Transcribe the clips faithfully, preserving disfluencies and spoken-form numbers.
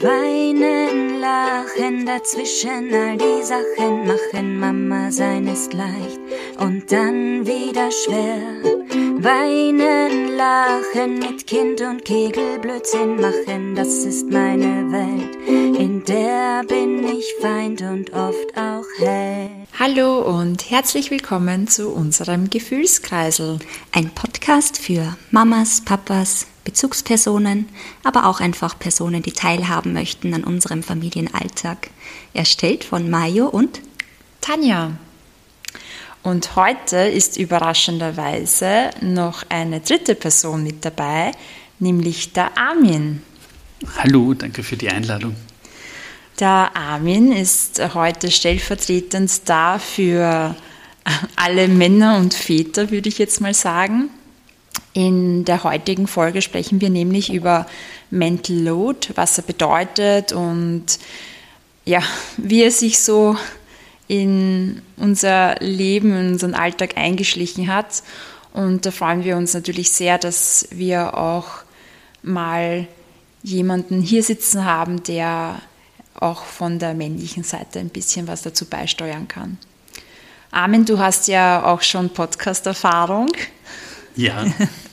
Weinen, lachen, dazwischen all die Sachen machen. Mama sein ist leicht und dann wieder schwer. Weinen, lachen, mit Kind und Kegel Blödsinn machen. Das ist meine Welt, in der bin ich Feind und oft auch Held. Hallo und herzlich willkommen zu unserem Gefühlskreisel. Ein Podcast für Mamas, Papas, Bezugspersonen, aber auch einfach Personen, die teilhaben möchten an unserem Familienalltag. Erstellt von Mayo und Tanja. Und heute ist überraschenderweise noch eine dritte Person mit dabei, nämlich der Armin. Hallo, danke für die Einladung. Der Armin ist heute stellvertretend da für alle Männer und Väter, würde ich jetzt mal sagen. In der heutigen Folge sprechen wir nämlich über Mental Load, was er bedeutet und ja, wie er sich so in unser Leben, in unseren Alltag eingeschlichen hat. Und da freuen wir uns natürlich sehr, dass wir auch mal jemanden hier sitzen haben, der auch von der männlichen Seite ein bisschen was dazu beisteuern kann. Armin, du hast ja auch schon Podcast-Erfahrung. Ja.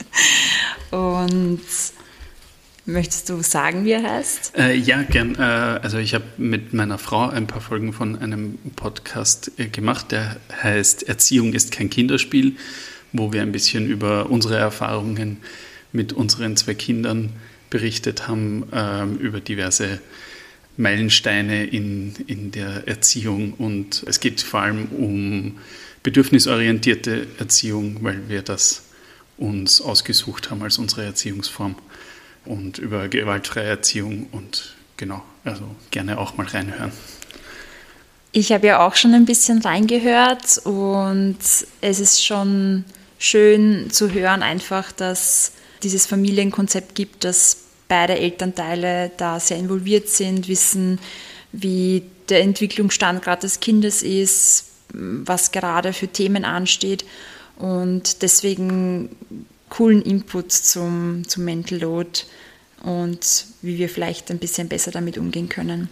Und möchtest du sagen, wie er heißt? Äh, ja, gern. Äh, also ich habe mit meiner Frau ein paar Folgen von einem Podcast äh, gemacht, der heißt Erziehung ist kein Kinderspiel, wo wir ein bisschen über unsere Erfahrungen mit unseren zwei Kindern berichtet haben, äh, über diverse Meilensteine in, in der Erziehung. Und es geht vor allem um bedürfnisorientierte Erziehung, weil wir das uns ausgesucht haben als unsere Erziehungsform, und über gewaltfreie Erziehung und genau, also gerne auch mal reinhören. Ich habe ja auch schon ein bisschen reingehört und es ist schon schön zu hören einfach, dass dieses Familienkonzept gibt, dass beide Elternteile da sehr involviert sind, wissen, wie der Entwicklungsstand gerade des Kindes ist, was gerade für Themen ansteht. Und deswegen coolen Input zum, zum Mental Load und wie wir vielleicht ein bisschen besser damit umgehen können.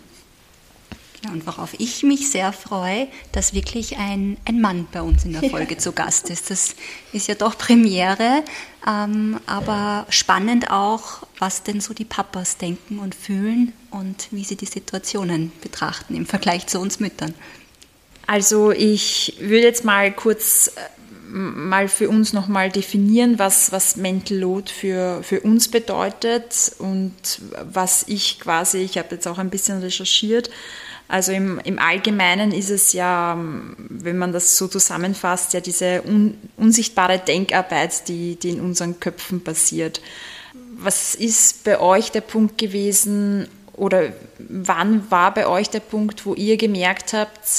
Ja, und worauf ich mich sehr freue, dass wirklich ein, ein Mann bei uns in der Folge ja. zu Gast ist. Das ist ja doch Premiere, ähm, aber spannend auch, was denn so die Papas denken und fühlen und wie sie die Situationen betrachten im Vergleich zu uns Müttern. Also ich würde jetzt mal kurz mal für uns nochmal definieren, was, was Mental Load für, für uns bedeutet und was ich quasi, ich habe jetzt auch ein bisschen recherchiert, also im, im Allgemeinen ist es ja, wenn man das so zusammenfasst, ja diese un, unsichtbare Denkarbeit, die, die in unseren Köpfen passiert. Was ist bei euch der Punkt gewesen oder wann war bei euch der Punkt, wo ihr gemerkt habt,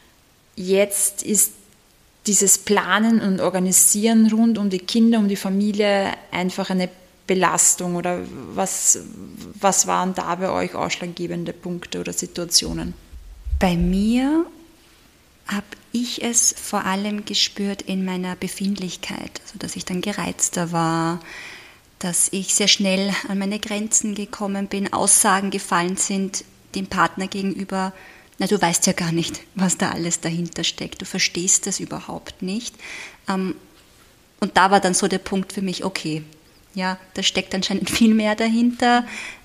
jetzt ist dieses Planen und Organisieren rund um die Kinder, um die Familie einfach eine Belastung, oder was, was waren da bei euch ausschlaggebende Punkte oder Situationen? Bei mir habe ich es vor allem gespürt in meiner Befindlichkeit, also dass ich dann gereizter war, dass ich sehr schnell an meine Grenzen gekommen bin, Aussagen gefallen sind dem Partner gegenüber. Na, du weißt ja gar nicht, was da alles dahinter steckt. Du verstehst das überhaupt nicht. Und da war dann so der Punkt für mich, okay, ja, da steckt anscheinend viel mehr dahinter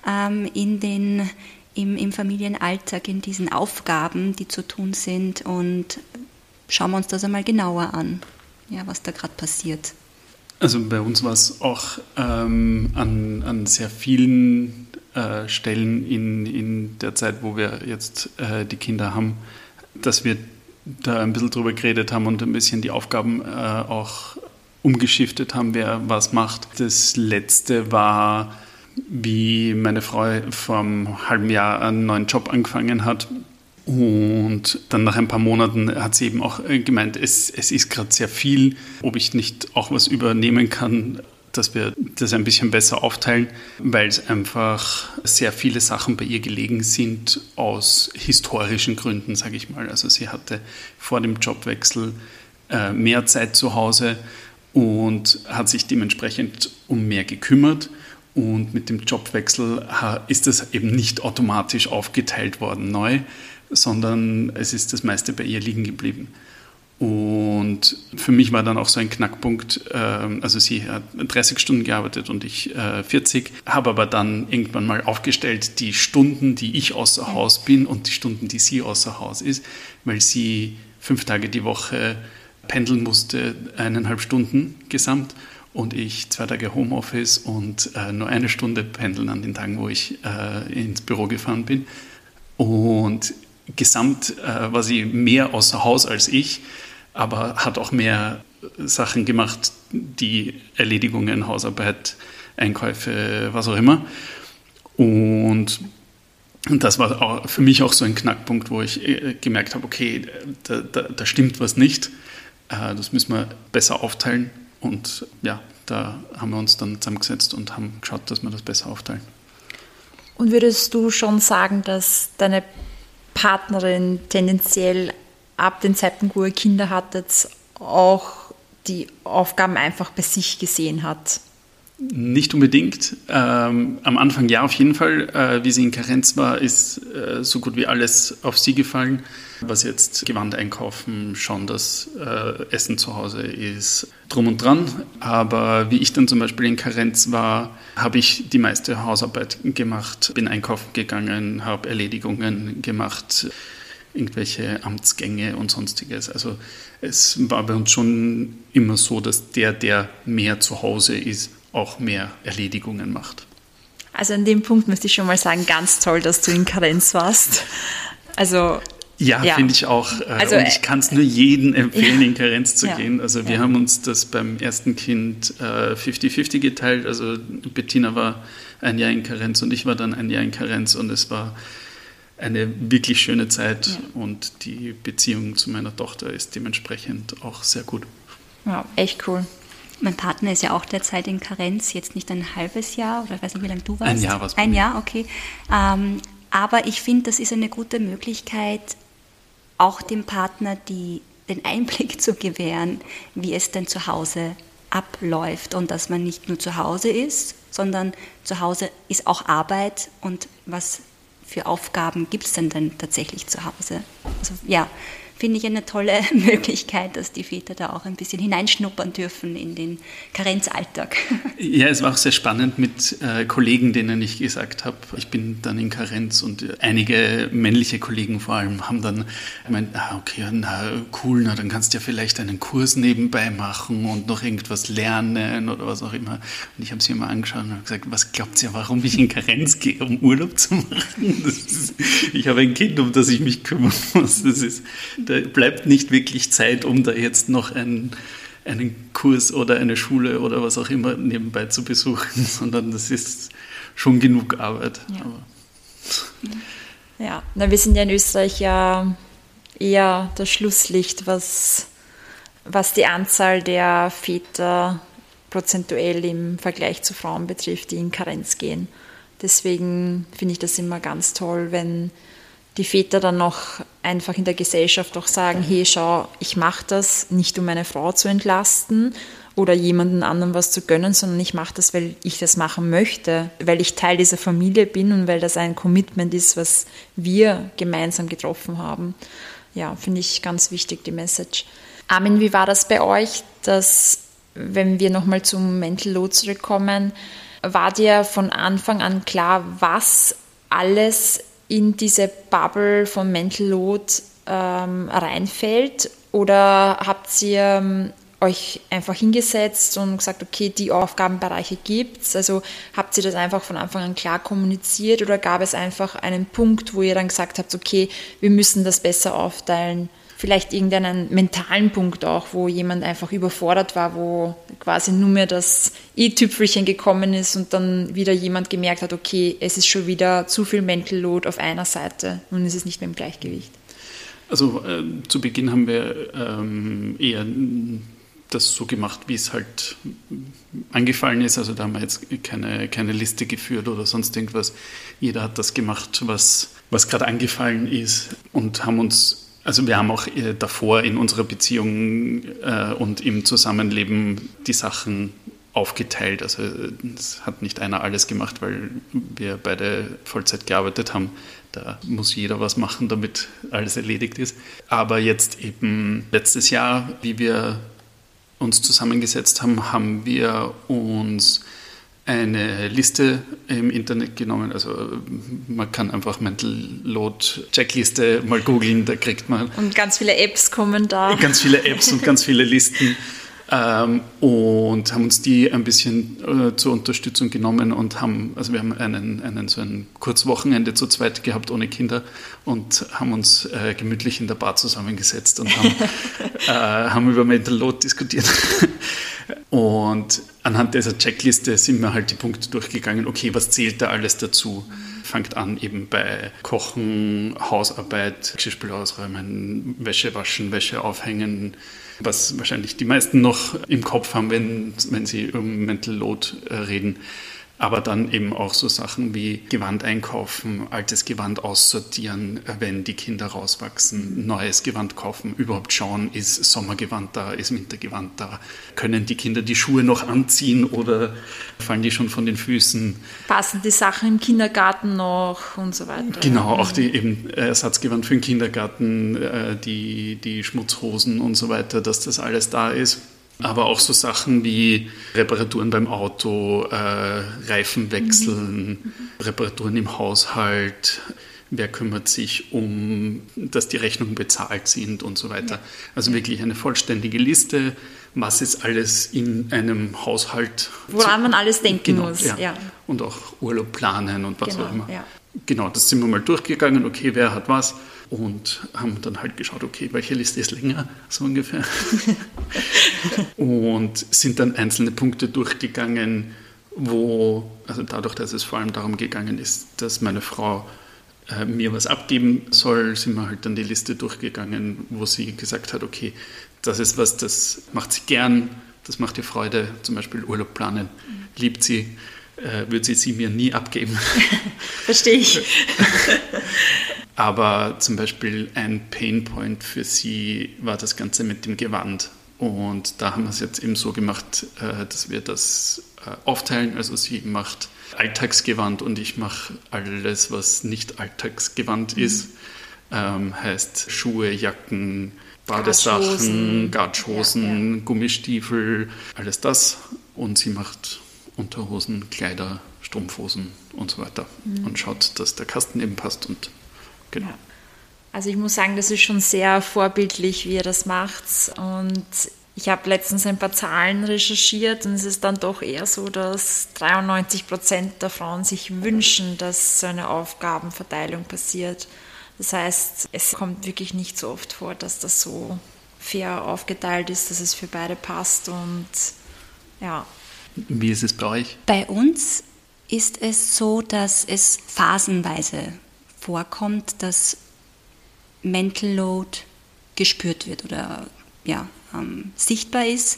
in den, im, im Familienalltag, in diesen Aufgaben, die zu tun sind. Und schauen wir uns das einmal genauer an, ja, was da gerade passiert. Also bei uns war es auch ähm, an, an sehr vielen Stellen in, in der Zeit, wo wir jetzt äh, die Kinder haben, dass wir da ein bisschen drüber geredet haben und ein bisschen die Aufgaben äh, auch umgeschiftet haben, wer was macht. Das letzte war, wie meine Frau vor einem halben Jahr einen neuen Job angefangen hat. Und dann nach ein paar Monaten hat sie eben auch gemeint, es, es ist gerade sehr viel, ob ich nicht auch was übernehmen kann, dass wir das ein bisschen besser aufteilen, weil es einfach sehr viele Sachen bei ihr gelegen sind aus historischen Gründen, sage ich mal. Also sie hatte vor dem Jobwechsel äh, mehr Zeit zu Hause und hat sich dementsprechend um mehr gekümmert Und mit dem Jobwechsel ist das eben nicht automatisch aufgeteilt worden neu, sondern es ist das meiste bei ihr liegen geblieben. Und für mich war dann auch so ein Knackpunkt, also sie hat dreißig Stunden gearbeitet und ich vierzig, habe aber dann irgendwann mal aufgestellt die Stunden, die ich außer Haus bin und die Stunden, die sie außer Haus ist, weil sie fünf Tage die Woche pendeln musste, eineinhalb Stunden gesamt und ich zwei Tage Homeoffice und nur eine Stunde pendeln an den Tagen, wo ich ins Büro gefahren bin. Und gesamt war sie mehr außer Haus als ich, aber hat auch mehr Sachen gemacht, die Erledigungen, Hausarbeit, Einkäufe, was auch immer. Und das war auch für mich auch so ein Knackpunkt, wo ich gemerkt habe, okay, da, da, da stimmt was nicht, das müssen wir besser aufteilen. Und ja, da haben wir uns dann zusammengesetzt und haben geschaut, dass wir das besser aufteilen. Und würdest du schon sagen, dass deine Partnerin tendenziell ab dem Zeitpunkt, wo ihr Kinder hattet, auch die Aufgaben einfach bei sich gesehen hat? Nicht unbedingt. Ähm, am Anfang ja, auf jeden Fall. Äh, wie sie in Karenz war, ist äh, so gut wie alles auf sie gefallen. Was jetzt Gewand einkaufen, schauen, dass äh, Essen zu Hause ist, drum und dran. Aber wie ich dann zum Beispiel in Karenz war, habe ich die meiste Hausarbeit gemacht, bin einkaufen gegangen, habe Erledigungen gemacht, irgendwelche Amtsgänge und Sonstiges. Also es war bei uns schon immer so, dass der, der mehr zu Hause ist, auch mehr Erledigungen macht. Also an dem Punkt möchte ich schon mal sagen, ganz toll, dass du in Karenz warst. Also Ja, ja. finde ich auch. Also, und ich kann es nur jedem empfehlen, ja. in Karenz zu ja. gehen. Also wir ja. haben uns das beim ersten Kind äh, fünfzig fünfzig geteilt. Also Bettina war ein Jahr in Karenz und ich war dann ein Jahr in Karenz. Und es war eine wirklich schöne Zeit. Ja. Und die Beziehung zu meiner Tochter ist dementsprechend auch sehr gut. Ja, echt cool. Mein Partner ist ja auch derzeit in Karenz, jetzt nicht ein halbes Jahr oder ich weiß nicht, wie lange du warst. Ein Jahr war es. Ein Jahr, okay. Ähm, aber ich finde, das ist eine gute Möglichkeit, auch dem Partner die, den Einblick zu gewähren, wie es denn zu Hause abläuft und dass man nicht nur zu Hause ist, sondern zu Hause ist auch Arbeit und was für Aufgaben gibt es denn denn tatsächlich zu Hause? Also ja, finde ich eine tolle Möglichkeit, dass die Väter da auch ein bisschen hineinschnuppern dürfen in den Karenzalltag. Ja, es war auch sehr spannend mit äh, Kollegen, denen ich gesagt habe, ich bin dann in Karenz und einige männliche Kollegen vor allem haben dann gemeint, ah, okay, na cool, na, dann kannst du ja vielleicht einen Kurs nebenbei machen und noch irgendwas lernen oder was auch immer. Und ich habe sie immer angeschaut und habe gesagt, was glaubt ihr, warum ich in Karenz gehe, um Urlaub zu machen? Das ist, ich habe ein Kind, um das ich mich kümmern muss. Das ist Da bleibt nicht wirklich Zeit, um da jetzt noch einen, einen Kurs oder eine Schule oder was auch immer nebenbei zu besuchen, sondern das ist schon genug Arbeit. Ja, Aber. ja. Na, wir sind ja in Österreich ja eher das Schlusslicht, was, was die Anzahl der Väter prozentuell im Vergleich zu Frauen betrifft, die in Karenz gehen. Deswegen finde ich das immer ganz toll, wenn die Väter dann noch einfach in der Gesellschaft auch sagen, hey, schau, ich mache das nicht, um meine Frau zu entlasten oder jemanden anderen was zu gönnen, sondern ich mache das, weil ich das machen möchte, weil ich Teil dieser Familie bin und weil das ein Commitment ist, was wir gemeinsam getroffen haben. Ja, finde ich ganz wichtig, die Message. Armin, wie war das bei euch, dass, wenn wir nochmal zum Mental Load zurückkommen, war dir von Anfang an klar, was alles in diese Bubble von Mental Load ähm, reinfällt? Oder habt ihr ähm, euch einfach hingesetzt und gesagt, okay, die Aufgabenbereiche gibt es? Also habt ihr das einfach von Anfang an klar kommuniziert oder gab es einfach einen Punkt, wo ihr dann gesagt habt, okay, wir müssen das besser aufteilen? Vielleicht irgendeinen mentalen Punkt auch, wo jemand einfach überfordert war, wo quasi nur mehr das i-Tüpfelchen gekommen ist und dann wieder jemand gemerkt hat, okay, es ist schon wieder zu viel Mental Load auf einer Seite und es ist nicht mehr im Gleichgewicht. Also äh, zu Beginn haben wir ähm, eher das so gemacht, wie es halt angefallen ist. Also da haben wir jetzt keine, keine Liste geführt oder sonst irgendwas. Jeder hat das gemacht, was, was gerade angefallen ist und haben uns Also wir haben auch davor in unserer Beziehung äh, und im Zusammenleben die Sachen aufgeteilt. Also es hat nicht einer alles gemacht, weil wir beide Vollzeit gearbeitet haben. Da muss jeder was machen, damit alles erledigt ist. Aber jetzt eben letztes Jahr, wie wir uns zusammengesetzt haben, haben wir uns eine Liste im Internet genommen. Also man kann einfach Mental Load Checkliste mal googeln, da kriegt man... Und ganz viele Apps kommen da. Ganz viele Apps und ganz viele Listen. Ähm, und haben uns die ein bisschen äh, zur Unterstützung genommen und haben, also wir haben einen, einen so ein Kurzwochenende zu zweit gehabt ohne Kinder und haben uns äh, gemütlich in der Bar zusammengesetzt und haben, äh, haben über Mental Load diskutiert. Und anhand dieser Checkliste sind wir halt die Punkte durchgegangen, okay, was zählt da alles dazu? Fängt an eben bei Kochen, Hausarbeit, Geschirrspüler ausräumen, Wäsche waschen, Wäsche aufhängen, was wahrscheinlich die meisten noch im Kopf haben, wenn, wenn sie um Mental Load äh, reden. Aber dann eben auch so Sachen wie Gewand einkaufen, altes Gewand aussortieren, wenn die Kinder rauswachsen, neues Gewand kaufen, überhaupt schauen, ist Sommergewand da, ist Wintergewand da, können die Kinder die Schuhe noch anziehen oder fallen die schon von den Füßen? Passen die Sachen im Kindergarten noch und so weiter. Genau, auch die eben Ersatzgewand für den Kindergarten, die, die Schmutzhosen und so weiter, dass das alles da ist. Aber auch so Sachen wie Reparaturen beim Auto, äh, Reifen wechseln, mhm. Reparaturen im Haushalt, wer kümmert sich um, dass die Rechnungen bezahlt sind und so weiter. Also wirklich eine vollständige Liste, was ist alles in einem Haushalt. Woran man alles denken genau, muss. Ja. Ja. Und auch Urlaub planen und was genau, auch immer. Ja. Genau, das sind wir mal durchgegangen, okay, wer hat was und haben dann halt geschaut, okay, welche Liste ist länger, so ungefähr. Und sind dann einzelne Punkte durchgegangen, wo, also dadurch, dass es vor allem darum gegangen ist, dass meine Frau äh, mir was abgeben soll, sind wir halt dann die Liste durchgegangen, wo sie gesagt hat, okay, das ist was, das macht sie gern, das macht ihr Freude, zum Beispiel Urlaub planen, liebt sie. Äh, würde sie sie mir nie abgeben. Verstehe ich. Aber zum Beispiel ein Painpoint für sie war das Ganze mit dem Gewand. Und da haben wir es jetzt eben so gemacht, äh, dass wir das äh, aufteilen. Also sie macht Alltagsgewand und ich mache alles, was nicht Alltagsgewand mhm. ist. Ähm, heißt Schuhe, Jacken, Badesachen, Gatschhosen, ja, ja. Gummistiefel, alles das. Und sie macht Unterhosen, Kleider, Strumpfhosen und so weiter mhm. und schaut, dass der Kasten eben passt und genau. Ja. Also ich muss sagen, das ist schon sehr vorbildlich, wie ihr das macht und ich habe letztens ein paar Zahlen recherchiert und es ist dann doch eher so, dass dreiundneunzig Prozent der Frauen sich wünschen, dass so eine Aufgabenverteilung passiert. Das heißt, es kommt wirklich nicht so oft vor, dass das so fair aufgeteilt ist, dass es für beide passt und ja. Wie ist es bei euch? Bei uns ist es so, dass es phasenweise vorkommt, dass Mental Load gespürt wird oder ja, ähm, sichtbar ist,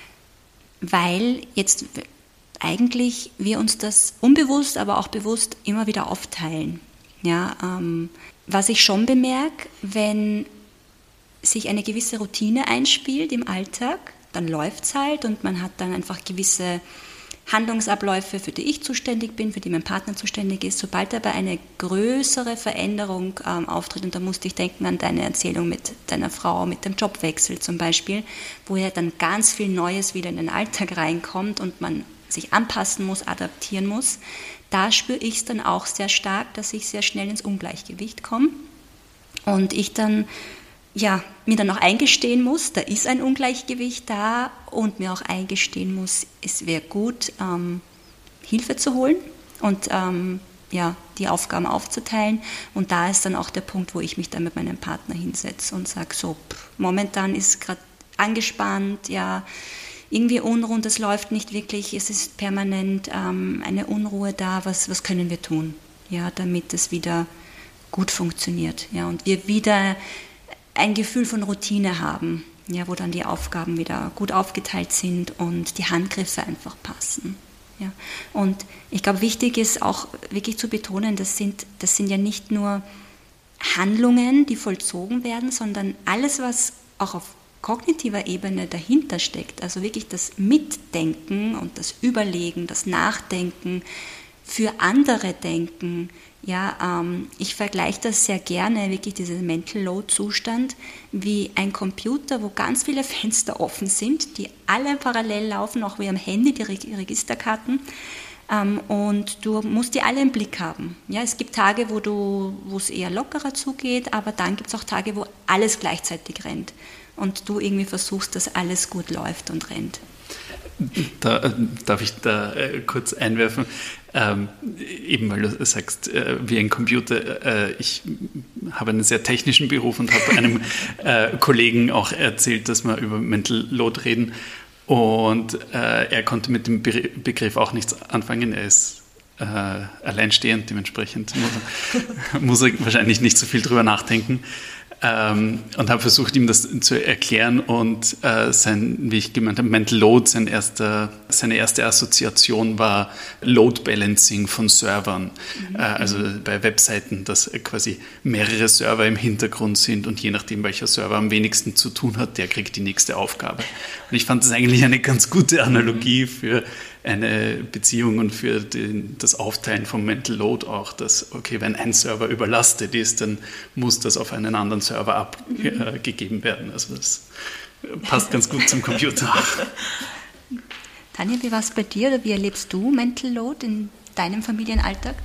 weil jetzt eigentlich wir uns das unbewusst, aber auch bewusst immer wieder aufteilen. Ja, ähm, was ich schon bemerke, wenn sich eine gewisse Routine einspielt im Alltag, dann läuft es halt und man hat dann einfach gewisse Handlungsabläufe, für die ich zuständig bin, für die mein Partner zuständig ist. Sobald aber eine größere Veränderung ähm, auftritt, und da musste ich denken an deine Erzählung mit deiner Frau, mit dem Jobwechsel zum Beispiel, wo ja dann ganz viel Neues wieder in den Alltag reinkommt und man sich anpassen muss, adaptieren muss, da spüre ich es dann auch sehr stark, dass ich sehr schnell ins Ungleichgewicht komme und ich dann ja, mir dann auch eingestehen muss, da ist ein Ungleichgewicht da und mir auch eingestehen muss, es wäre gut, ähm, Hilfe zu holen und ähm, ja, die Aufgaben aufzuteilen. Und da ist dann auch der Punkt, wo ich mich dann mit meinem Partner hinsetze und sage, so, pff, momentan ist gerade angespannt, ja, irgendwie unrund, es läuft nicht wirklich, es ist permanent ähm, eine Unruhe da, was, was können wir tun, ja, damit es wieder gut funktioniert, ja, und wir wieder ein Gefühl von Routine haben, ja, wo dann die Aufgaben wieder gut aufgeteilt sind und die Handgriffe einfach passen. Ja. Und ich glaube, wichtig ist auch wirklich zu betonen, das sind, das sind ja nicht nur Handlungen, die vollzogen werden, sondern alles, was auch auf kognitiver Ebene dahinter steckt, also wirklich das Mitdenken und das Überlegen, das Nachdenken, für andere denken. Ja, ähm, ich vergleiche das sehr gerne, wirklich diesen Mental Load-Zustand, wie ein Computer, wo ganz viele Fenster offen sind, die alle parallel laufen, auch wie am Handy, die Registerkarten. Ähm, und du musst die alle im Blick haben. Ja, es gibt Tage, wo du, wo es eher lockerer zugeht, aber dann gibt es auch Tage, wo alles gleichzeitig rennt und du irgendwie versuchst, dass alles gut läuft und rennt. Da, äh, darf ich da äh, kurz einwerfen? Ähm, eben weil du sagst, äh, wie ein Computer, äh, ich habe einen sehr technischen Beruf und habe einem äh, Kollegen auch erzählt, dass wir über Mental Load reden. Und äh, er konnte mit dem Be- Begriff auch nichts anfangen. Er ist äh, alleinstehend, dementsprechend muss er, muss er wahrscheinlich nicht so viel drüber nachdenken. Ähm, und habe versucht, ihm das zu erklären. Und äh, sein, wie ich gemeint habe, Mental Load, sein erster, seine erste Assoziation war Load Balancing von Servern. Mhm. Äh, also bei Webseiten, dass quasi mehrere Server im Hintergrund sind und je nachdem, welcher Server am wenigsten zu tun hat, der kriegt die nächste Aufgabe. Und ich fand das eigentlich eine ganz gute Analogie für eine Beziehung und für den, das Aufteilen vom Mental Load auch, dass, okay, wenn ein Server überlastet ist, dann muss das auf einen anderen Server abgegeben äh, werden. Also das passt ganz gut zum Computer. Tanja, wie war es bei dir oder wie erlebst du Mental Load in deinem Familienalltag?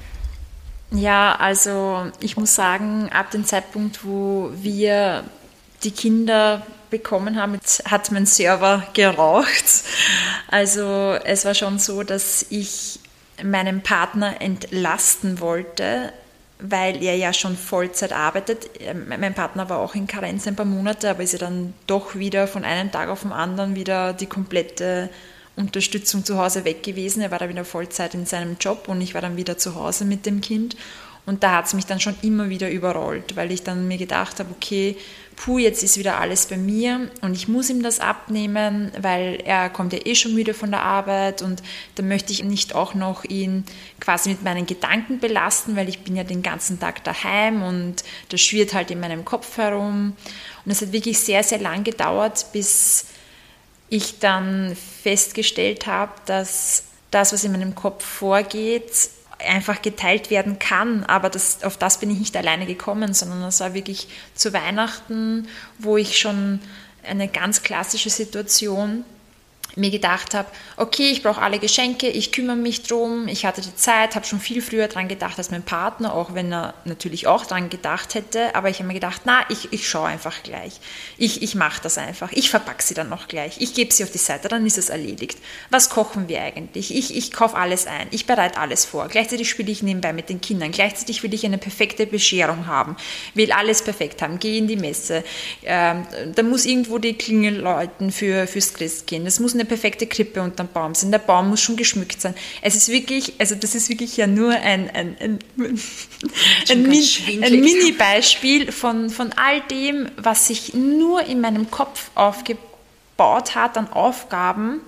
Ja, also ich muss sagen, ab dem Zeitpunkt, wo wir die Kinder bekommen haben, hat mein Server geraucht. Also es war schon so, dass ich meinen Partner entlasten wollte, weil er ja schon Vollzeit arbeitet. Mein Partner war auch in Karenz ein paar Monate, aber ist ja dann doch wieder von einem Tag auf den anderen wieder die komplette Unterstützung zu Hause weg gewesen. Er war dann wieder Vollzeit in seinem Job und ich war dann wieder zu Hause mit dem Kind. Und da hat es mich dann schon immer wieder überrollt, weil ich dann mir gedacht habe, okay, puh, jetzt ist wieder alles bei mir und ich muss ihm das abnehmen, weil er kommt ja eh schon müde von der Arbeit und dann möchte ich nicht auch noch ihn quasi mit meinen Gedanken belasten, weil ich bin ja den ganzen Tag daheim und das schwirrt halt in meinem Kopf herum. Und es hat wirklich sehr, sehr lang gedauert, bis ich dann festgestellt habe, dass das, was in meinem Kopf vorgeht, einfach geteilt werden kann, aber das, auf das bin ich nicht alleine gekommen, sondern das war wirklich zu Weihnachten, wo ich schon eine ganz klassische Situation mir gedacht habe, okay, ich brauche alle Geschenke, ich kümmere mich drum, ich hatte die Zeit, habe schon viel früher dran gedacht als mein Partner, auch wenn er natürlich auch dran gedacht hätte, aber ich habe mir gedacht, na, ich, ich schaue einfach gleich, ich, ich mache das einfach, ich verpacke sie dann noch gleich, ich gebe sie auf die Seite, dann ist es erledigt. Was kochen wir eigentlich? Ich, ich kaufe alles ein, ich bereite alles vor, gleichzeitig spiele ich nebenbei mit den Kindern, gleichzeitig will ich eine perfekte Bescherung haben, will alles perfekt haben, gehe in die Messe, ähm, da muss irgendwo die Klingel läuten für, fürs Christkind, es muss eine perfekte Krippe unterm Baum sein. Der Baum muss schon geschmückt sein. Es ist wirklich, also das ist wirklich ja nur ein, ein, ein, ein, Min, ein Mini-Beispiel von, von all dem, was sich nur in meinem Kopf aufgebaut hat an Aufgaben.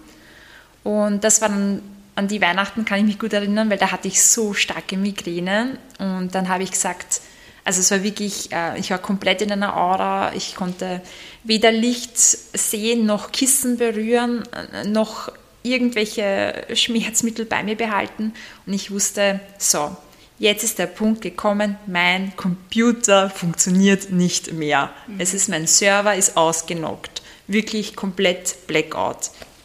Und das war dann, an die Weihnachten kann ich mich gut erinnern, weil da hatte ich so starke Migräne. Und dann habe ich gesagt, also es war wirklich, ich war komplett in einer Aura, ich konnte weder Licht sehen, noch Kissen berühren, noch irgendwelche Schmerzmittel bei mir behalten und ich wusste, so, jetzt ist der Punkt gekommen, mein Computer funktioniert nicht mehr. Mhm. Es ist, mein Server ist ausgenockt, wirklich komplett Blackout.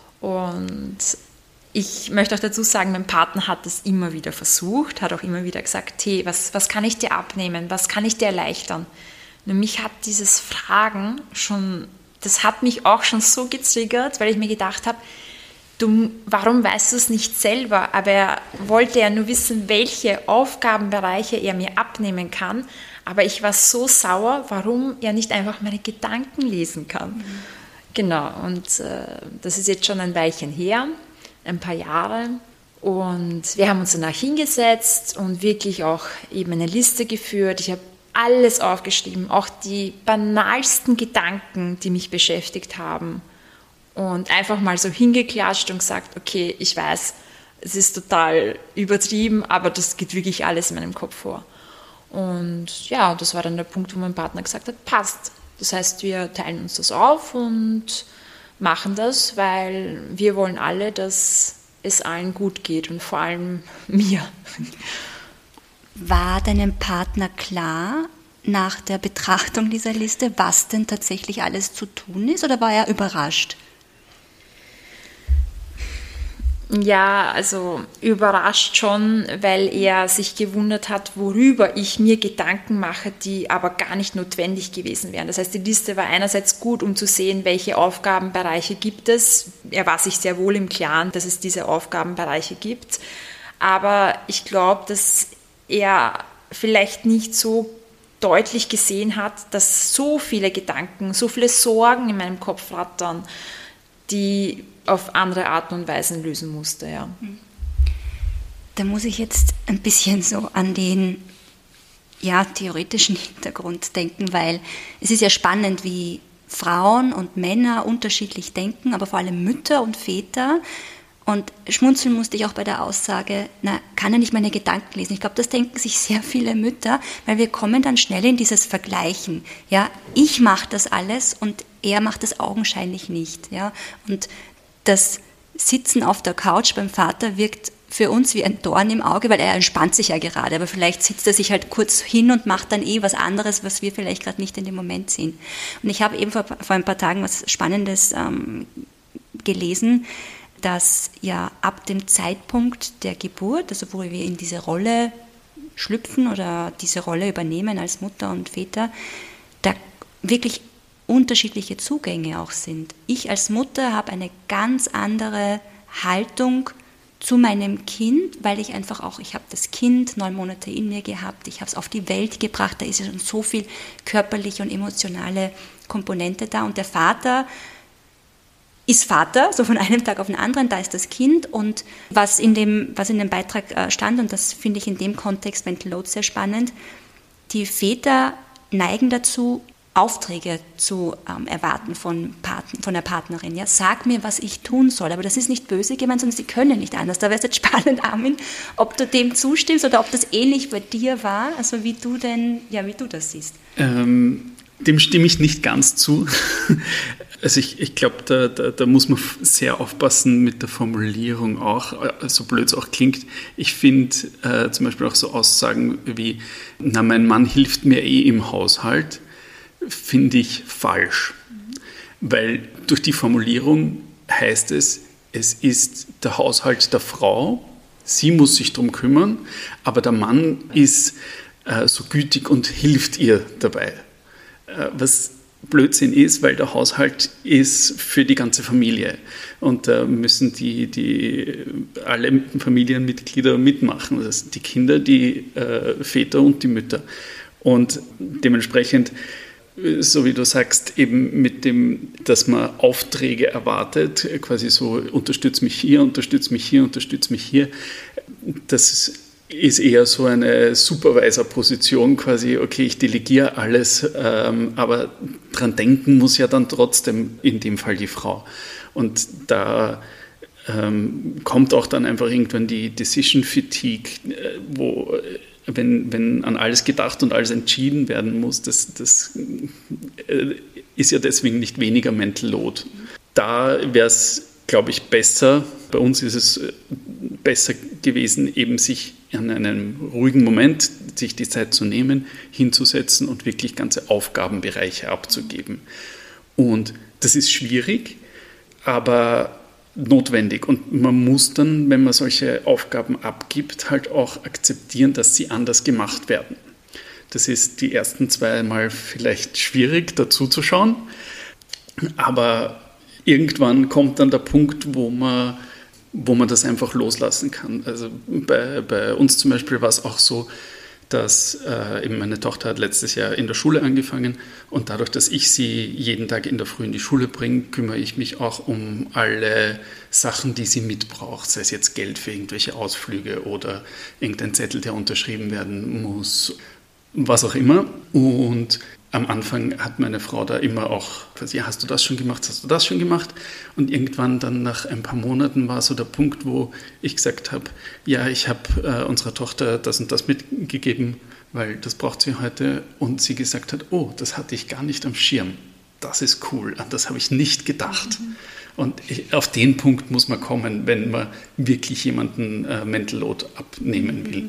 Und ich möchte auch dazu sagen, mein Partner hat es immer wieder versucht, hat auch immer wieder gesagt, hey, was, was kann ich dir abnehmen, was kann ich dir erleichtern? Nur mich hat dieses Fragen schon, das hat mich auch schon so getriggert, weil ich mir gedacht habe, du, warum weißt du es nicht selber? Aber er wollte ja nur wissen, welche Aufgabenbereiche er mir abnehmen kann. Aber ich war so sauer, warum er nicht einfach meine Gedanken lesen kann. Mhm. Genau, und äh, das ist jetzt schon ein Weilchen her. Ein paar Jahre und wir haben uns danach hingesetzt und wirklich auch eben eine Liste geführt. Ich habe alles aufgeschrieben, auch die banalsten Gedanken, die mich beschäftigt haben und einfach mal so hingeklatscht und gesagt, okay, ich weiß, es ist total übertrieben, aber das geht wirklich alles in meinem Kopf vor. Und ja, das war dann der Punkt, wo mein Partner gesagt hat, passt, Das heißt, wir teilen uns das auf und machen das, weil wir wollen alle, dass es allen gut geht und vor allem mir. War deinem Partner klar nach der Betrachtung dieser Liste, was denn tatsächlich alles zu tun ist, oder war er überrascht? Ja, also überrascht schon, weil er sich gewundert hat, worüber ich mir Gedanken mache, die aber gar nicht notwendig gewesen wären. Das heißt, die Liste war einerseits gut, um zu sehen, welche Aufgabenbereiche gibt es. Er war sich sehr wohl im Klaren, dass es diese Aufgabenbereiche gibt. Aber ich glaube, dass er vielleicht nicht so deutlich gesehen hat, dass so viele Gedanken, so viele Sorgen in meinem Kopf rattern, die auf andere Arten und Weisen lösen musste. Ja. Da muss ich jetzt ein bisschen so an den ja, theoretischen Hintergrund denken, weil es ist ja spannend, wie Frauen und Männer unterschiedlich denken, aber vor allem Mütter und Väter. Und schmunzeln musste ich auch bei der Aussage, na, kann er nicht meine Gedanken lesen? Ich glaube, das denken sich sehr viele Mütter, weil wir kommen dann schnell in dieses Vergleichen. Ja, ich mache das alles und er macht das augenscheinlich nicht. Ja, und das Sitzen auf der Couch beim Vater wirkt für uns wie ein Dorn im Auge, weil er entspannt sich ja gerade, aber vielleicht sitzt er sich halt kurz hin und macht dann eh was anderes, was wir vielleicht gerade nicht in dem Moment sehen. Und ich habe eben vor, vor ein paar Tagen was Spannendes ähm, gelesen, dass ja ab dem Zeitpunkt der Geburt, also wo wir in diese Rolle schlüpfen oder diese Rolle übernehmen als Mutter und Väter, da wirklich unterschiedliche Zugänge auch sind. Ich als Mutter habe eine ganz andere Haltung zu meinem Kind, weil ich einfach auch, ich habe das Kind neun Monate in mir gehabt, ich habe es auf die Welt gebracht, da ist ja schon so viel körperliche und emotionale Komponente da, und der Vater ist Vater, so von einem Tag auf den anderen, da ist das Kind, und was in dem, was in dem Beitrag stand, und das finde ich in dem Kontext Mental Load sehr spannend, die Väter neigen dazu, Aufträge zu ähm, erwarten von, Partner, von der Partnerin. Ja? Sag mir, was ich tun soll. Aber das ist nicht böse gemeint, sondern sie können nicht anders. Da wäre es jetzt spannend, Armin, ob du dem zustimmst oder ob das ähnlich bei dir war, also wie du denn, ja, wie du das siehst. Ähm, dem stimme ich nicht ganz zu. Also ich, ich glaube, da, da, da muss man sehr aufpassen mit der Formulierung auch, so blöd es auch klingt. Ich finde äh, zum Beispiel auch so Aussagen wie, na, mein Mann hilft mir eh im Haushalt, finde ich falsch. Weil durch die Formulierung heißt es, es ist der Haushalt der Frau, sie muss sich darum kümmern, aber der Mann ist äh, so gütig und hilft ihr dabei. Äh, was Blödsinn ist, weil der Haushalt ist für die ganze Familie, und da äh, müssen die, die alle Familienmitglieder mitmachen, das sind die Kinder, die äh, Väter und die Mütter, und dementsprechend, so wie du sagst, eben mit dem, dass man Aufträge erwartet, quasi so, unterstütz mich hier, unterstütz mich hier, unterstütz mich hier, das ist eher so eine Supervisor-Position, quasi, okay, ich delegiere alles, ähm, aber dran denken muss ja dann trotzdem in dem Fall die Frau. Und da ähm, kommt auch dann einfach irgendwann die Decision Fatigue, wo Wenn, wenn an alles gedacht und alles entschieden werden muss, das, das ist ja deswegen nicht weniger Mental Load. Da wäre es, glaube ich, besser, bei uns ist es besser gewesen, eben sich an einem ruhigen Moment, sich die Zeit zu nehmen, hinzusetzen und wirklich ganze Aufgabenbereiche abzugeben. Und das ist schwierig, aber notwendig, und man muss dann, wenn man solche Aufgaben abgibt, halt auch akzeptieren, dass sie anders gemacht werden. Das ist die ersten zwei Mal vielleicht schwierig, dazu zu schauen, aber irgendwann kommt dann der Punkt, wo man, wo man das einfach loslassen kann. Also bei, bei uns zum Beispiel war es auch so, dass äh, eben meine Tochter hat letztes Jahr in der Schule angefangen, und dadurch, dass ich sie jeden Tag in der Früh in die Schule bringe, kümmere ich mich auch um alle Sachen, die sie mitbraucht, sei es jetzt Geld für irgendwelche Ausflüge oder irgendein Zettel, der unterschrieben werden muss, was auch immer. Und am Anfang hat meine Frau da immer auch, ja, hast du das schon gemacht, hast du das schon gemacht? Und irgendwann dann nach ein paar Monaten war so der Punkt, wo ich gesagt habe, ja, ich habe äh, unserer Tochter das und das mitgegeben, weil das braucht sie heute, und sie gesagt hat, oh, das hatte ich gar nicht am Schirm. Das ist cool, an das habe ich nicht gedacht. Mhm. Und ich, auf den Punkt muss man kommen, wenn man wirklich jemanden äh, Mental Load abnehmen will.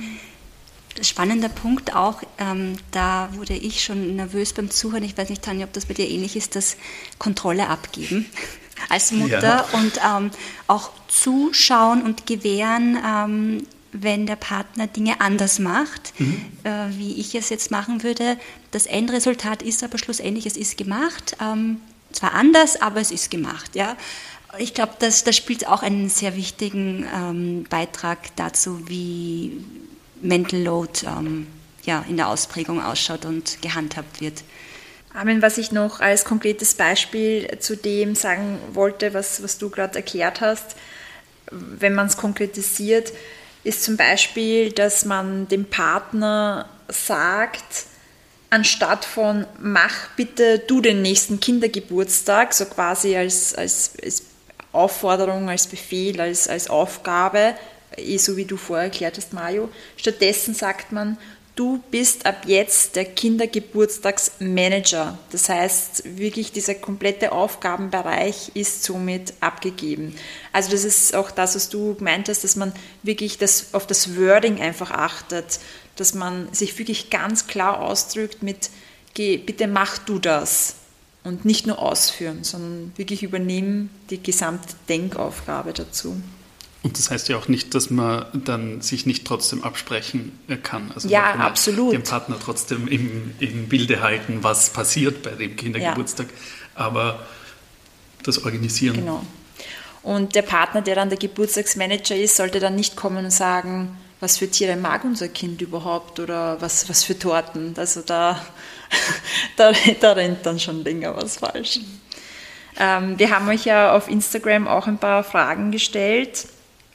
Spannender Punkt auch, ähm, da wurde ich schon nervös beim Zuhören. Ich weiß nicht, Tanja, ob das bei dir ähnlich ist, das Kontrolle abgeben als Mutter ja. und ähm, auch zuschauen und gewähren, ähm, wenn der Partner Dinge anders macht, mhm. äh, wie ich es jetzt machen würde. Das Endresultat ist aber schlussendlich, es ist gemacht. Ähm, zwar anders, aber es ist gemacht. Ja? Ich glaube, das, das spielt auch einen sehr wichtigen ähm, Beitrag dazu, wie Mental Load ähm, ja, in der Ausprägung ausschaut und gehandhabt wird. Armin, was ich noch als konkretes Beispiel zu dem sagen wollte, was, was du gerade erklärt hast, wenn man es konkretisiert, ist zum Beispiel, dass man dem Partner sagt, anstatt von mach bitte du den nächsten Kindergeburtstag, so quasi als, als, als Aufforderung, als Befehl, als, als Aufgabe, eh so wie du vorher erklärt hast, Mario. Stattdessen sagt man, du bist ab jetzt der Kindergeburtstagsmanager. Das heißt, wirklich dieser komplette Aufgabenbereich ist somit abgegeben. Also das ist auch das, was du gemeint hast, dass man wirklich das, auf das Wording einfach achtet, dass man sich wirklich ganz klar ausdrückt mit, geh, bitte mach du das. Und nicht nur ausführen, sondern wirklich übernehmen die gesamte Denkaufgabe dazu. Und das heißt ja auch nicht, dass man dann sich nicht trotzdem absprechen kann. Also ja, man kann absolut. Den Partner trotzdem im, im Bilde halten, was passiert bei dem Kindergeburtstag, ja. aber das organisieren. Genau. Und der Partner, der dann der Geburtstagsmanager ist, sollte dann nicht kommen und sagen, was für Tiere mag unser Kind überhaupt oder was, was für Torten. Also da, da, da rennt dann schon länger was falsch. Ähm, wir haben euch ja auf Instagram auch ein paar Fragen gestellt.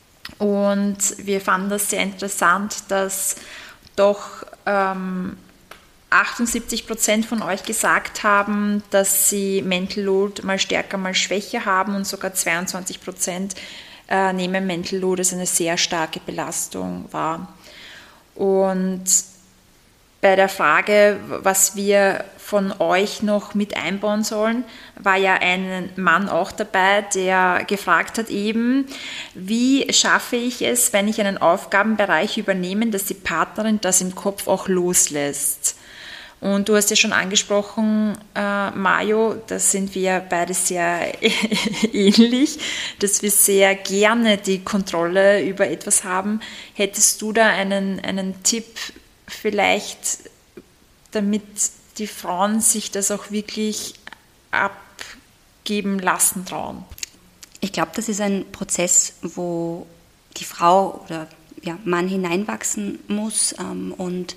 Und wir fanden das sehr interessant, dass doch ähm, achtundsiebzig Prozent von euch gesagt haben, dass sie Mental Load mal stärker, mal schwächer haben und sogar zweiundzwanzig Prozent äh, nehmen Mental Load als eine sehr starke Belastung wahr. Und bei der Frage, was wir von euch noch mit einbauen sollen, war ja ein Mann auch dabei, der gefragt hat eben, wie schaffe ich es, wenn ich einen Aufgabenbereich übernehme, dass die Partnerin das im Kopf auch loslässt. Und du hast ja schon angesprochen, äh, Mario, da sind wir beide sehr ähnlich, dass wir sehr gerne die Kontrolle über etwas haben. Hättest du da einen, einen Tipp vielleicht, damit die Frauen sich das auch wirklich abgeben lassen trauen? Ich glaube, das ist ein Prozess, wo die Frau oder ja, Mann hineinwachsen muss ähm, und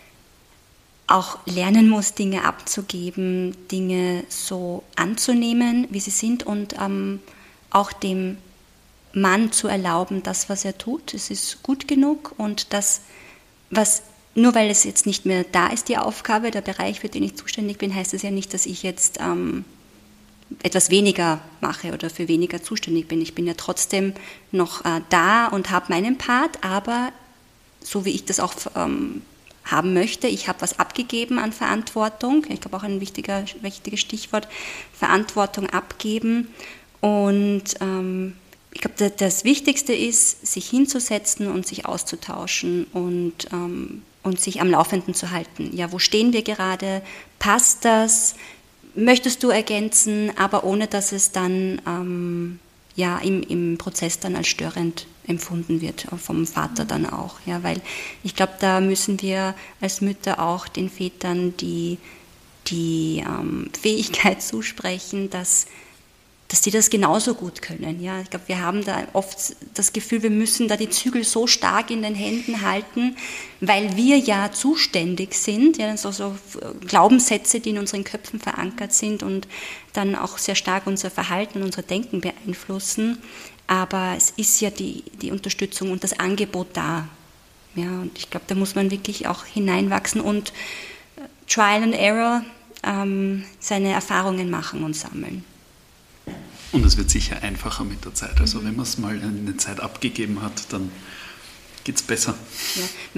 auch lernen muss, Dinge abzugeben, Dinge so anzunehmen, wie sie sind und ähm, auch dem Mann zu erlauben, das, was er tut, es ist gut genug und das, was nur weil es jetzt nicht mehr da ist, die Aufgabe, der Bereich, für den ich zuständig bin, heißt es ja nicht, dass ich jetzt ähm, etwas weniger mache oder für weniger zuständig bin. Ich bin ja trotzdem noch äh, da und habe meinen Part, aber so wie ich das auch ähm, haben möchte, ich habe was abgegeben an Verantwortung. Ich glaube auch ein wichtiger, wichtiges Stichwort, Verantwortung abgeben. Und ähm, ich glaube, das Wichtigste ist, sich hinzusetzen und sich auszutauschen und ähm, und sich am Laufenden zu halten. Ja, wo stehen wir gerade? Passt das? Möchtest du ergänzen? Aber ohne, dass es dann ähm, ja, im, im Prozess dann als störend empfunden wird, vom Vater dann auch. Ja, weil ich glaube, da müssen wir als Mütter auch den Vätern die, die ähm, Fähigkeit zusprechen, dass dass die das genauso gut können. Ja, ich glaube, wir haben da oft das Gefühl, wir müssen da die Zügel so stark in den Händen halten, weil wir ja zuständig sind, ja, so, so Glaubenssätze, die in unseren Köpfen verankert sind und dann auch sehr stark unser Verhalten und unser Denken beeinflussen. Aber es ist ja die, die Unterstützung und das Angebot da. Ja, und ich glaube, da muss man wirklich auch hineinwachsen und Trial and Error ähm, seine Erfahrungen machen und sammeln. Und es wird sicher einfacher mit der Zeit. Also wenn man es mal eine Zeit abgegeben hat, dann geht es besser. Ja, weil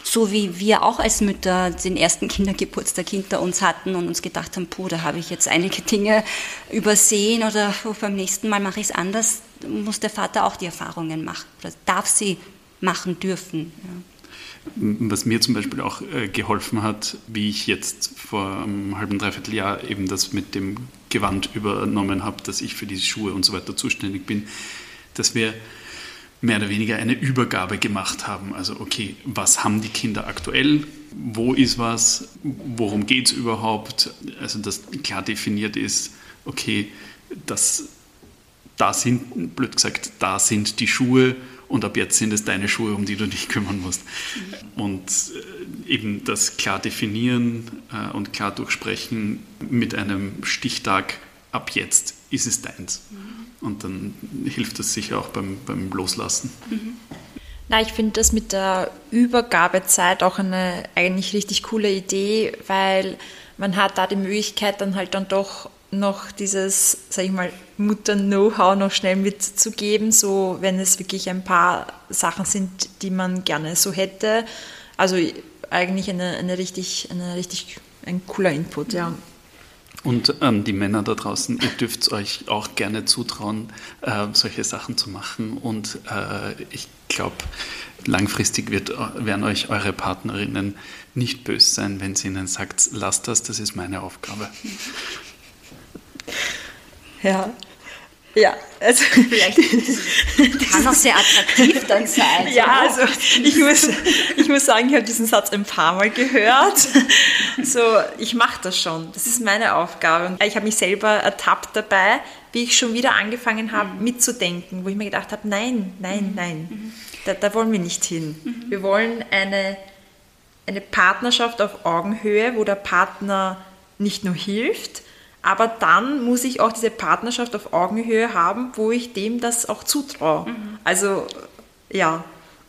so wie wir auch als Mütter den ersten Kindergeburtstag hinter uns hatten und uns gedacht haben, puh, da habe ich jetzt einige Dinge übersehen oder oh, beim nächsten Mal mache ich es anders, muss der Vater auch die Erfahrungen machen oder darf sie machen dürfen. Ja. Was mir zum Beispiel auch äh, geholfen hat, wie ich jetzt vor einem halben, dreiviertel Jahr eben das mit dem Gewand übernommen habe, dass ich für die Schuhe und so weiter zuständig bin, dass wir mehr oder weniger eine Übergabe gemacht haben. Also okay, was haben die Kinder aktuell? Wo ist was? Worum geht es überhaupt? Also dass klar definiert ist, okay, das, da sind, blöd gesagt, da sind die Schuhe und ab jetzt sind es deine Schuhe, um die du dich kümmern musst. Und eben das klar definieren und klar durchsprechen mit einem Stichtag, ab jetzt ist es deins. Und dann hilft das sicher auch beim, beim Loslassen. Mhm. Na, ich finde das mit der Übergabezeit auch eine eigentlich richtig coole Idee, weil man hat da die Möglichkeit, dann halt dann doch noch dieses, sag ich mal, Mutter-Know-how noch schnell mitzugeben, so wenn es wirklich ein paar Sachen sind, die man gerne so hätte. Also eigentlich eine, eine richtig, eine richtig ein cooler Input, ja. Und an ähm, die Männer da draußen, ihr dürft es euch auch gerne zutrauen, äh, solche Sachen zu machen. Und äh, ich glaube, langfristig wird, werden euch eure Partnerinnen nicht böse sein, wenn sie ihnen sagt, lasst das, das ist meine Aufgabe. Ja. Ja, also vielleicht kann auch sehr attraktiv dann sein. Ja, also ich muss, ich muss sagen, ich habe diesen Satz ein paar Mal gehört. So, ich mache das schon, das ist meine Aufgabe. Und ich habe mich selber ertappt dabei, wie ich schon wieder angefangen habe mhm. mitzudenken, wo ich mir gedacht habe, nein, nein, mhm. nein, mhm. Da, da wollen wir nicht hin. Mhm. Wir wollen eine, eine Partnerschaft auf Augenhöhe, wo der Partner nicht nur hilft, aber dann muss ich auch diese Partnerschaft auf Augenhöhe haben, wo ich dem das auch zutraue. Mhm. Also, ja.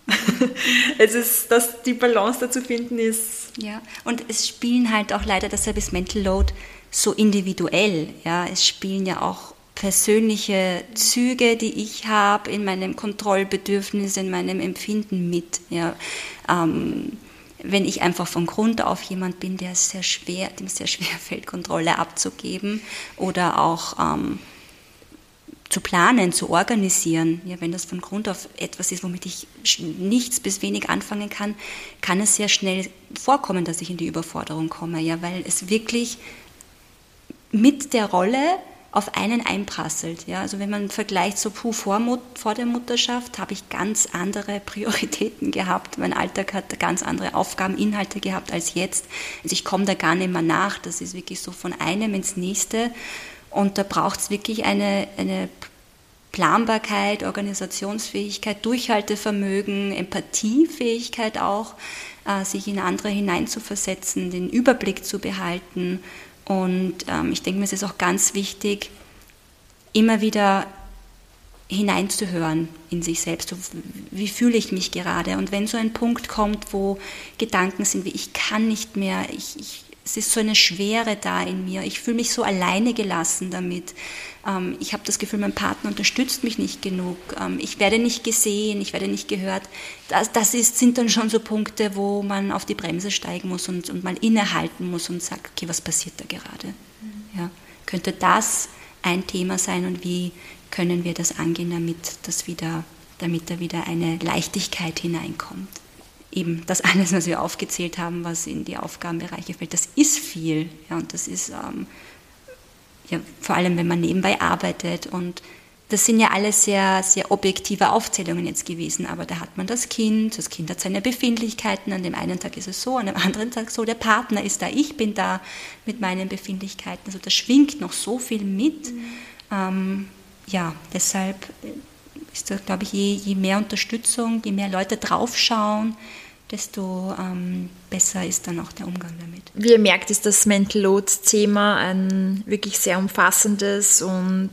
Es ist, dass die Balance dazu finden ist. Ja, und es spielen halt auch leider, deshalb ist Mental Load so individuell. Ja, es spielen ja auch persönliche Züge, die ich habe in meinem Kontrollbedürfnis, in meinem Empfinden mit. Ja, ähm, wenn ich einfach von Grund auf jemand bin, der es sehr schwer, dem es sehr schwer fällt, Kontrolle abzugeben oder auch ähm, zu planen, zu organisieren. Ja, wenn das von Grund auf etwas ist, womit ich nichts bis wenig anfangen kann, kann es sehr schnell vorkommen, dass ich in die Überforderung komme, ja, weil es wirklich mit der Rolle auf einen einprasselt. Ja? Also wenn man vergleicht, so puh, vor, Mut, vor der Mutterschaft habe ich ganz andere Prioritäten gehabt. Mein Alltag hat ganz andere Aufgabeninhalte gehabt als jetzt. Also ich komme da gar nicht mehr nach. Das ist wirklich so von einem ins nächste. Und da braucht es wirklich eine, eine Planbarkeit, Organisationsfähigkeit, Durchhaltevermögen, Empathiefähigkeit auch, äh, sich in andere hineinzuversetzen, den Überblick zu behalten. Und ähm, ich denke mir, es ist auch ganz wichtig, immer wieder hineinzuhören in sich selbst. So, wie fühle ich mich gerade? Und wenn so ein Punkt kommt, wo Gedanken sind wie, ich kann nicht mehr, ich, ich, es ist so eine Schwere da in mir, ich fühle mich so alleine gelassen damit, ähm, ich habe das Gefühl, mein Partner unterstützt mich nicht genug, ähm, ich werde nicht gesehen, ich werde nicht gehört. Das, das ist, sind dann schon so Punkte, wo man auf die Bremse steigen muss und, und mal innehalten muss und sagt, okay, was passiert da gerade? Mhm. Ja, könnte das ein Thema sein und wie können wir das angehen, damit, das wieder, damit da wieder eine Leichtigkeit hineinkommt? Eben das alles, was wir aufgezählt haben, was in die Aufgabenbereiche fällt, das ist viel. Ja, und das ist ähm, ja, vor allem, wenn man nebenbei arbeitet. Und das sind ja alles sehr, sehr objektive Aufzählungen jetzt gewesen. Aber da hat man das Kind, das Kind hat seine Befindlichkeiten. An dem einen Tag ist es so, an dem anderen Tag so. Der Partner ist da, ich bin da mit meinen Befindlichkeiten. Also da schwingt noch so viel mit. Mhm. Ähm, ja, deshalb ist da, glaube ich, je, je mehr Unterstützung, je mehr Leute draufschauen, desto ähm, besser ist dann auch der Umgang damit. Wie ihr merkt, ist das Mental Load-Thema ein wirklich sehr umfassendes und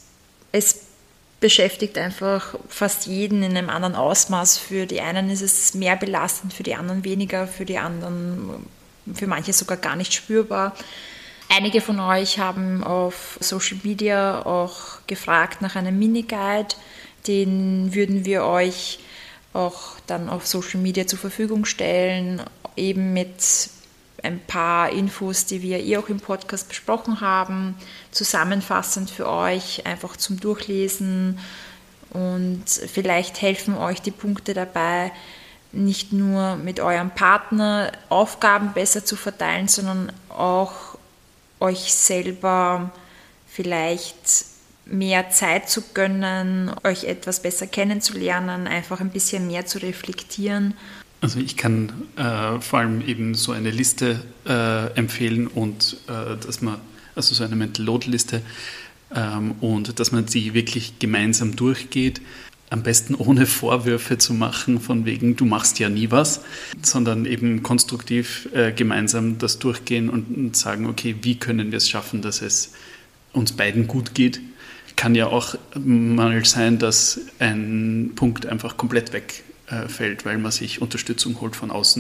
es beschäftigt einfach fast jeden in einem anderen Ausmaß. Für die einen ist es mehr belastend, für die anderen weniger, für die anderen, für manche sogar gar nicht spürbar. Einige von euch haben auf Social Media auch gefragt nach einem Miniguide. Den würden wir euch auch dann auf Social Media zur Verfügung stellen, eben mit ein paar Infos, die wir eh auch im Podcast besprochen haben, zusammenfassend für euch, einfach zum Durchlesen, und vielleicht helfen euch die Punkte dabei, nicht nur mit eurem Partner Aufgaben besser zu verteilen, sondern auch euch selber vielleicht mehr Zeit zu gönnen, euch etwas besser kennenzulernen, einfach ein bisschen mehr zu reflektieren. Also ich kann äh, vor allem eben so eine Liste äh, empfehlen und äh, dass man, also so eine Mental Load Liste, ähm, und dass man die wirklich gemeinsam durchgeht. Am besten ohne Vorwürfe zu machen, von wegen, du machst ja nie was, sondern eben konstruktiv äh, gemeinsam das durchgehen und, und sagen, okay, wie können wir es schaffen, dass es uns beiden gut geht. Kann ja auch mal sein, dass ein Punkt einfach komplett wegfällt, weil man sich Unterstützung holt von außen.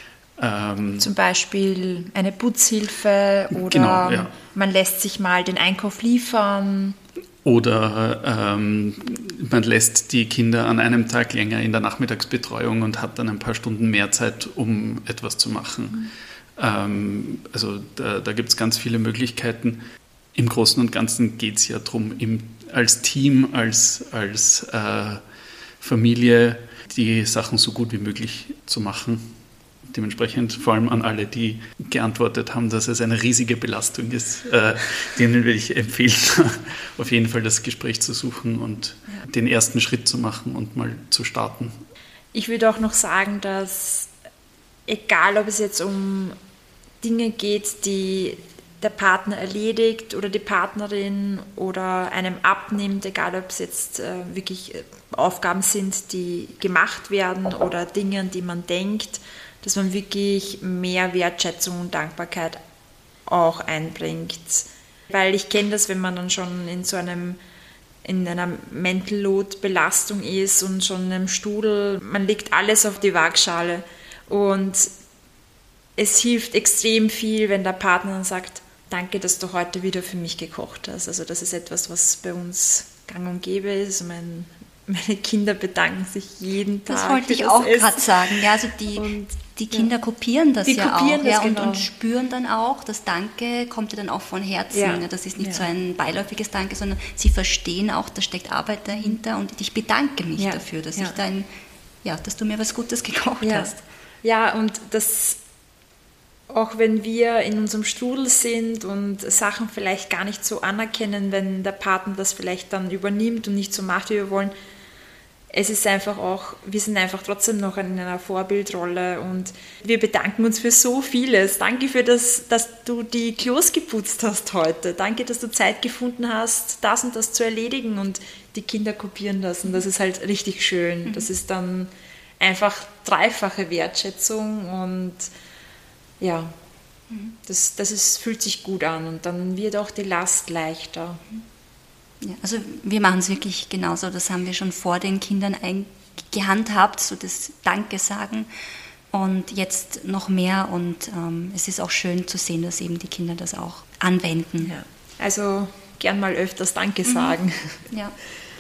Ähm, Zum Beispiel eine Putzhilfe oder genau, ja. Man lässt sich mal den Einkauf liefern. Oder ähm, man lässt die Kinder an einem Tag länger in der Nachmittagsbetreuung und hat dann ein paar Stunden mehr Zeit, um etwas zu machen. Mhm. Ähm, also da, da gibt es ganz viele Möglichkeiten. Im Großen und Ganzen geht es ja darum, im, als Team, als, als äh, Familie die Sachen so gut wie möglich zu machen. Dementsprechend vor allem an alle, die geantwortet haben, dass es eine riesige Belastung ist, äh, denen will ich empfehlen, auf jeden Fall das Gespräch zu suchen und ja. den ersten Schritt zu machen und mal zu starten. Ich würde auch noch sagen, dass egal, ob es jetzt um Dinge geht, die der Partner erledigt oder die Partnerin oder einem abnimmt, egal ob es jetzt äh, wirklich Aufgaben sind, die gemacht werden oder Dinge, an die man denkt, dass man wirklich mehr Wertschätzung und Dankbarkeit auch einbringt. Weil ich kenne das, wenn man dann schon in so einem, in einer Mental Load Belastung ist und schon in einem Strudel, man legt alles auf die Waagschale und es hilft extrem viel, wenn der Partner dann sagt, danke, dass du heute wieder für mich gekocht hast. Also das ist etwas, was bei uns gang und gäbe ist. Mein, meine Kinder bedanken sich jeden Tag. Das wollte ich auch gerade sagen. Ja, also die, und, die Kinder ja. kopieren das die ja kopieren auch das ja, und, genau. und spüren dann auch, das Danke kommt ja dann auch von Herzen. Ja. Das ist nicht ja. so ein beiläufiges Danke, sondern sie verstehen auch, da steckt Arbeit dahinter und ich bedanke mich ja. dafür, dass, ja. ich dein, ja, dass du mir was Gutes gekocht ja. hast. Ja, und das... Auch wenn wir in unserem Strudel sind und Sachen vielleicht gar nicht so anerkennen, wenn der Partner das vielleicht dann übernimmt und nicht so macht, wie wir wollen, es ist einfach auch, wir sind einfach trotzdem noch in einer Vorbildrolle und wir bedanken uns für so vieles. Danke für das, dass du die Klos geputzt hast heute. Danke, dass du Zeit gefunden hast, das und das zu erledigen, und die Kinder kopieren das und das ist halt richtig schön. Das ist dann einfach dreifache Wertschätzung und ja, das, das ist, fühlt sich gut an und dann wird auch die Last leichter. Ja, also wir machen es wirklich genauso, das haben wir schon vor den Kindern gehandhabt, so das Danke sagen und jetzt noch mehr und ähm, es ist auch schön zu sehen, dass eben die Kinder das auch anwenden. Ja. Also gern mal öfters Danke sagen. Mhm. Ja.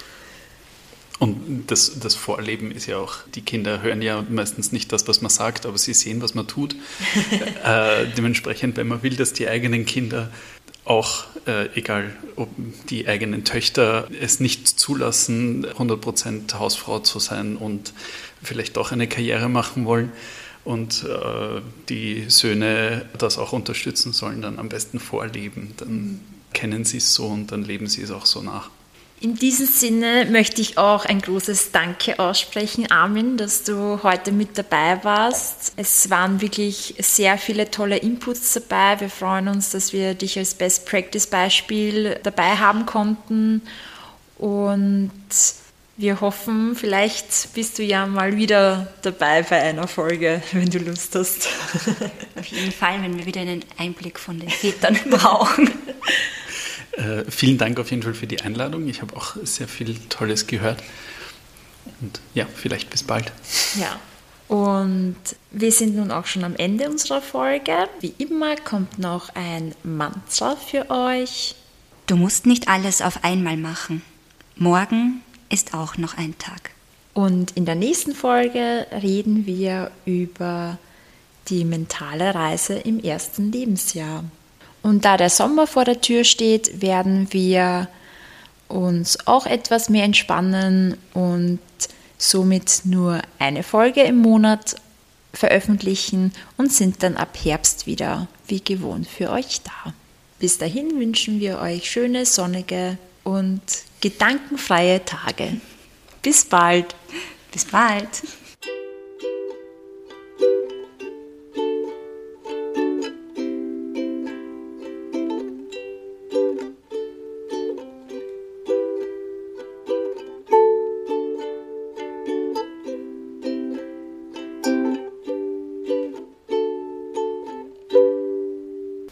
Und das, das Vorleben ist ja auch, die Kinder hören ja meistens nicht das, was man sagt, aber sie sehen, was man tut. äh, dementsprechend, wenn man will, dass die eigenen Kinder auch, äh, egal ob die eigenen Töchter es nicht zulassen, hundert Prozent Hausfrau zu sein und vielleicht auch eine Karriere machen wollen und äh, die Söhne das auch unterstützen sollen, dann am besten vorleben. Dann kennen sie es so und dann leben sie es auch so nach. In diesem Sinne möchte ich auch ein großes Danke aussprechen, Armin, dass du heute mit dabei warst. Es waren wirklich sehr viele tolle Inputs dabei. Wir freuen uns, dass wir dich als Best-Practice-Beispiel dabei haben konnten. Und wir hoffen, vielleicht bist du ja mal wieder dabei bei einer Folge, wenn du Lust hast. Auf jeden Fall, wenn wir wieder einen Einblick von den Vätern brauchen. Äh, vielen Dank auf jeden Fall für die Einladung. Ich habe auch sehr viel Tolles gehört. Und ja, vielleicht bis bald. Ja, und wir sind nun auch schon am Ende unserer Folge. Wie immer kommt noch ein Mantra für euch. Du musst nicht alles auf einmal machen. Morgen ist auch noch ein Tag. Und in der nächsten Folge reden wir über die mentale Reise im ersten Lebensjahr. Und da der Sommer vor der Tür steht, werden wir uns auch etwas mehr entspannen und somit nur eine Folge im Monat veröffentlichen und sind dann ab Herbst wieder wie gewohnt für euch da. Bis dahin wünschen wir euch schöne, sonnige und gedankenfreie Tage. Bis bald. Bis bald.